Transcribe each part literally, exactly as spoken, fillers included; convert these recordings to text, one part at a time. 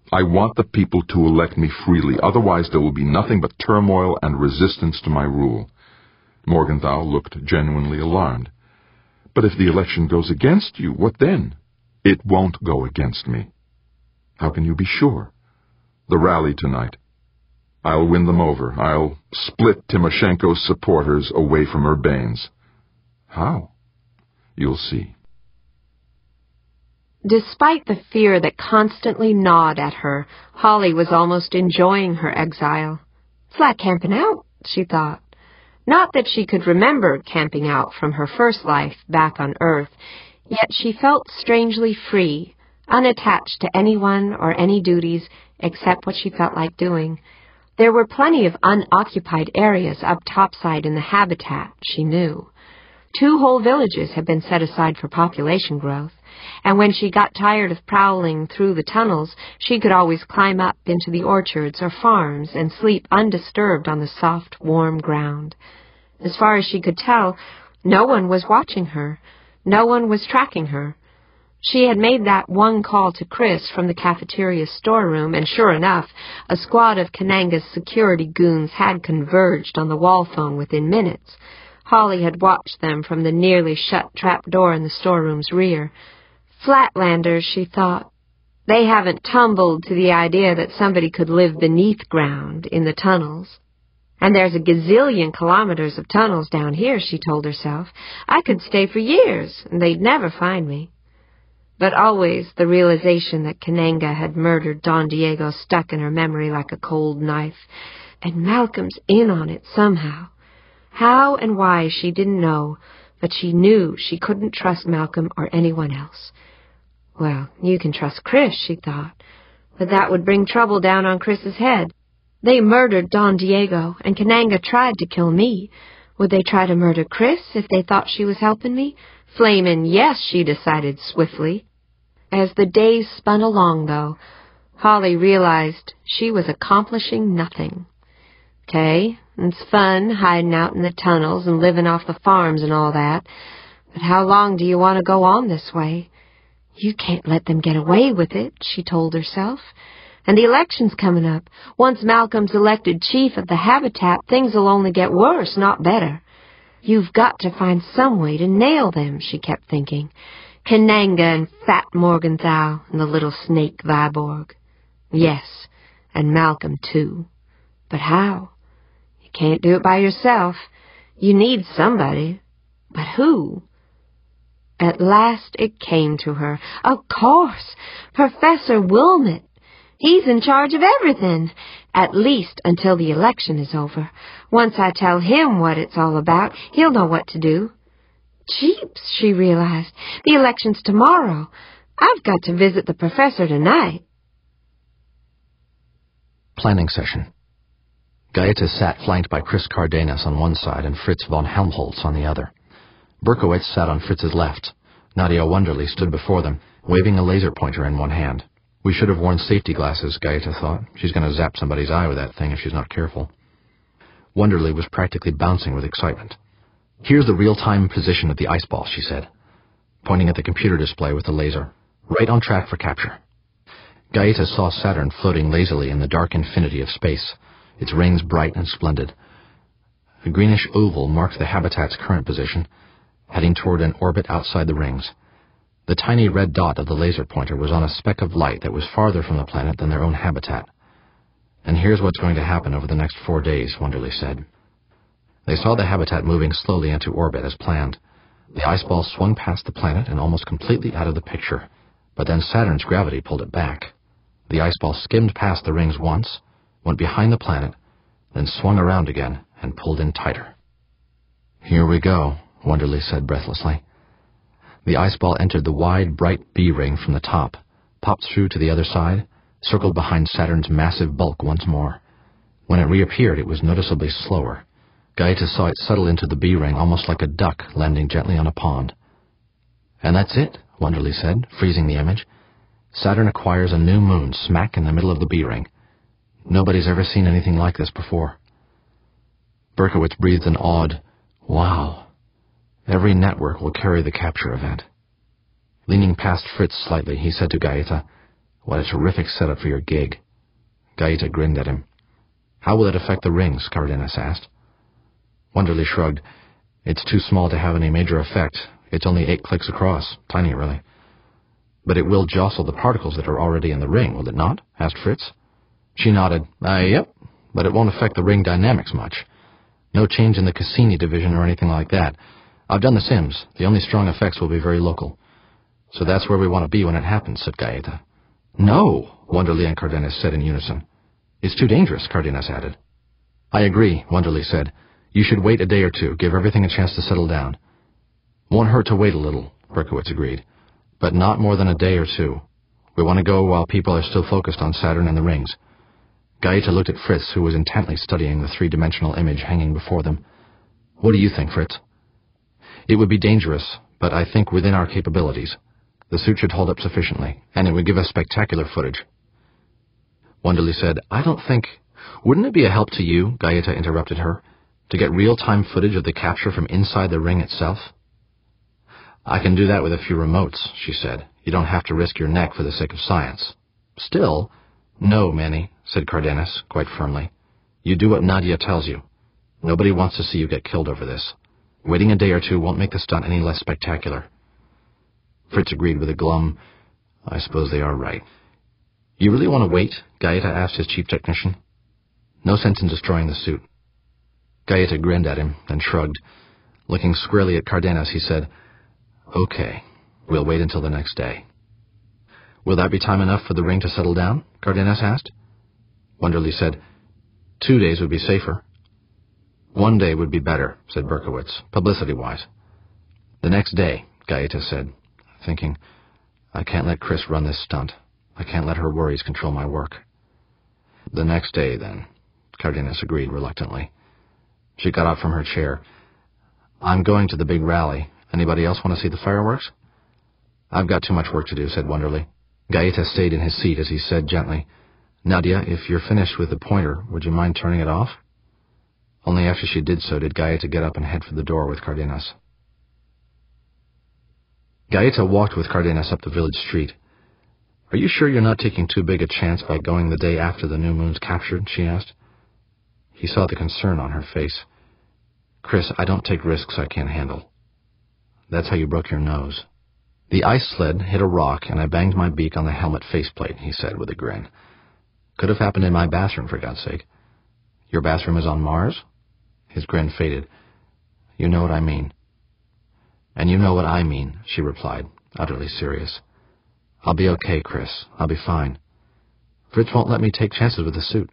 I want the people to elect me freely, otherwise there will be nothing but turmoil and resistance to my rule. Morgenthau looked genuinely alarmed. But if the election goes against you, what then? It won't go against me. How can you be sure? The rally tonight. I'll win them over. I'll split Timoshenko's supporters away from Urbain's. How? You'll see. Despite the fear that constantly gnawed at her, Holly was almost enjoying her exile. It's like camping out, she thought. Not that she could remember camping out from her first life back on Earth, yet she felt strangely free, unattached to anyone or any duties except what she felt like doing. There were plenty of unoccupied areas up topside in the habitat, she knew. Two whole villages had been set aside for population growth, and when she got tired of prowling through the tunnels, she could always climb up into the orchards or farms and sleep undisturbed on the soft, warm ground. As far as she could tell, no one was watching her. No one was tracking her. She had made that one call to Chris from the cafeteria storeroom, and sure enough, a squad of Kananga's security goons had converged on the wall phone within minutes. Holly had watched them from the nearly shut trap door in the storeroom's rear. Flatlanders, she thought. They haven't tumbled to the idea that somebody could live beneath ground in the tunnels. And there's a gazillion kilometers of tunnels down here, she told herself. I could stay for years, and they'd never find me. But always the realization that Kananga had murdered Don Diego stuck in her memory like a cold knife. And Malcolm's in on it somehow. How and why she didn't know, but she knew she couldn't trust Malcolm or anyone else. Well, you can trust Chris, she thought, but that would bring trouble down on Chris's head. They murdered Don Diego, and Kananga tried to kill me. Would they try to murder Chris if they thought she was helping me? Flamin' yes, she decided swiftly. As the days spun along, though, Holly realized she was accomplishing nothing. Okay, it's fun hiding out in the tunnels and living off the farms and all that, but how long do you want to go on this way? You can't let them get away with it, she told herself. And the election's coming up. Once Malcolm's elected chief of the habitat, things will only get worse, not better. You've got to find some way to nail them, she kept thinking. Kananga and Fat Morgenthau and the little snake Viborg. Yes, and Malcolm, too. But how? You can't do it by yourself. You need somebody. But who? At last it came to her. Of course, Professor Wilmot. He's in charge of everything, at least until the election is over. Once I tell him what it's all about, he'll know what to do. Jeeps, she realized. The election's tomorrow. I've got to visit the professor tonight. Planning session. Gaeta sat flanked by Chris Cardenas on one side and Fritz von Helmholtz on the other. Berkowitz sat on Fritz's left. Nadia Wunderlich stood before them, waving a laser pointer in one hand. We should have worn safety glasses, Gaeta thought. She's going to zap somebody's eye with that thing if she's not careful. Wunderlich was practically bouncing with excitement. Here's the real-time position of the ice ball, she said, pointing at the computer display with the laser. Right on track for capture. Gaeta saw Saturn floating lazily in the dark infinity of space, its rings bright and splendid. A greenish oval marked the habitat's current position, heading toward an orbit outside the rings. The tiny red dot of the laser pointer was on a speck of light that was farther from the planet than their own habitat. And here's what's going to happen over the next four days, Wunderlich said. They saw the habitat moving slowly into orbit as planned. The ice ball swung past the planet and almost completely out of the picture, but then Saturn's gravity pulled it back. The ice ball skimmed past the rings once, went behind the planet, then swung around again and pulled in tighter. Here we go, Wunderlich said breathlessly. The ice ball entered the wide, bright B ring from the top, popped through to the other side, circled behind Saturn's massive bulk once more. When it reappeared, it was noticeably slower. Gaeta saw it settle into the B ring almost like a duck landing gently on a pond. And that's it, Wunderlich said, freezing the image. Saturn acquires a new moon smack in the middle of the B ring. Nobody's ever seen anything like this before. Berkowitz breathed an awed, wow. Every network will carry the capture event. Leaning past Fritz slightly, he said to Gaeta, What a terrific setup for your gig. Gaeta grinned at him. How will it affect the rings? Cardenas asked. Wonderly shrugged. It's too small to have any major effect. It's only eight clicks across. Tiny, really. But it will jostle the particles that are already in the ring, will it not? Asked Fritz. She nodded. Uh, yep, but it won't affect the ring dynamics much. No change in the Cassini division or anything like that. I've done the sims. The only strong effects will be very local. So that's where we want to be when it happens, said Gaeta. No, Wonderly and Cardenas said in unison. It's too dangerous, Cardenas added. I agree, Wonderly said. You should wait a day or two, give everything a chance to settle down. Won't hurt to wait a little, Berkowitz agreed. But not more than a day or two. We want to go while people are still focused on Saturn and the rings. Gaeta looked at Fritz, who was intently studying the three-dimensional image hanging before them. What do you think, Fritz? It would be dangerous, but I think within our capabilities. The suit should hold up sufficiently, and it would give us spectacular footage. Wonderly said, I don't think... Wouldn't it be a help to you, Gaeta interrupted her, to get real-time footage of the capture from inside the ring itself? I can do that with a few remotes, she said. You don't have to risk your neck for the sake of science. Still... No, Manny, said Cardenas, quite firmly. You do what Nadia tells you. Nobody wants to see you get killed over this. Waiting a day or two won't make the stunt any less spectacular. Fritz agreed with a glum, I suppose they are right. You really want to wait? Gaeta asked his chief technician. No sense in destroying the suit. Gaeta grinned at him, then shrugged. Looking squarely at Cardenas, he said, Okay, we'll wait until the next day. Will that be time enough for the ring to settle down? Cardenas asked. Wonderly said, Two days would be safer. One day would be better, said Berkowitz, publicity-wise. The next day, Gaeta said, thinking, I can't let Chris run this stunt. I can't let her worries control my work. The next day, then, Cardenas agreed reluctantly. She got up from her chair. I'm going to the big rally. Anybody else want to see the fireworks? I've got too much work to do, said Wonderly. Gaeta stayed in his seat as he said gently, Nadia, if you're finished with the pointer, would you mind turning it off? Only after she did so did Gaeta get up and head for the door with Cardenas. Gaeta walked with Cardenas up the village street. Are you sure you're not taking too big a chance by going the day after the new moon's captured? She asked. He saw the concern on her face. Chris, I don't take risks I can't handle. That's how you broke your nose. The ice sled hit a rock and I banged my beak on the helmet faceplate, he said with a grin. Could have happened in my bathroom, for God's sake. Your bathroom is on Mars? His grin faded. You know what I mean. And you know what I mean, she replied, utterly serious. I'll be okay, Chris. I'll be fine. Fritz won't let me take chances with the suit.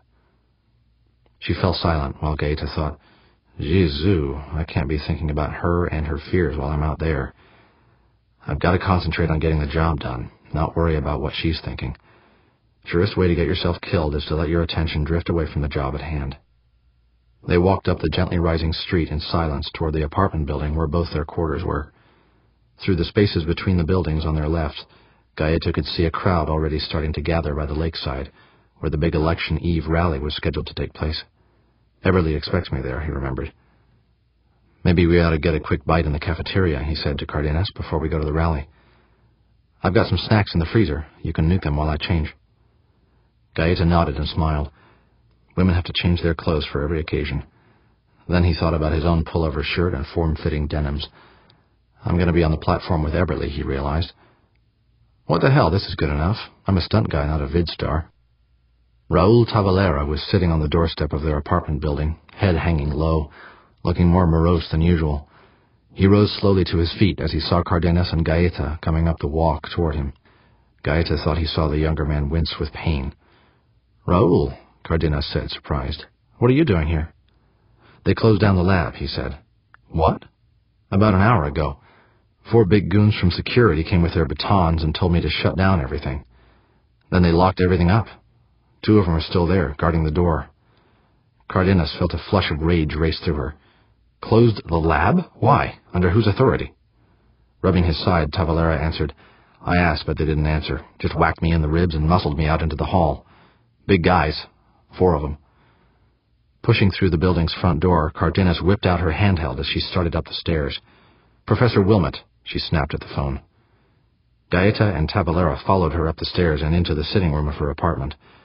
She fell silent while Gaeta thought, Jesu, I can't be thinking about her and her fears while I'm out there. I've got to concentrate on getting the job done, not worry about what she's thinking. Surest way to get yourself killed is to let your attention drift away from the job at hand. They walked up the gently rising street in silence toward the apartment building where both their quarters were. Through the spaces between the buildings on their left, Gaeta could see a crowd already starting to gather by the lakeside, where the big election eve rally was scheduled to take place. Everly expects me there, he remembered. Maybe we ought to get a quick bite in the cafeteria, he said to Cardenas before we go to the rally. I've got some snacks in the freezer. You can nuke them while I change. Gaeta nodded and smiled. Women have to change their clothes for every occasion. Then he thought about his own pullover shirt and form-fitting denims. I'm going to be on the platform with Eberly, he realized. What the hell, this is good enough. I'm a stunt guy, not a vid star. Raul Tavalera was sitting on the doorstep of their apartment building, head hanging low, looking more morose than usual. He rose slowly to his feet as he saw Cardenas and Gaeta coming up the walk toward him. Gaeta thought he saw the younger man wince with pain. Raul, Cardenas said, surprised. What are you doing here? They closed down the lab, he said. What? About an hour ago. Four big goons from security came with their batons and told me to shut down everything. Then they locked everything up. Two of them are still there, guarding the door. Cardenas felt a flush of rage race through her. Closed the lab? Why? Under whose authority? Rubbing his side, Tavalera answered, I asked, but they didn't answer. Just whacked me in the ribs and muscled me out into the hall. Big guys. Four of them. Pushing through the building's front door, Cardenas whipped out her handheld as she started up the stairs. Professor Wilmot, she snapped at the phone. Gaeta and Tabulera followed her up the stairs and into the sitting room of her apartment.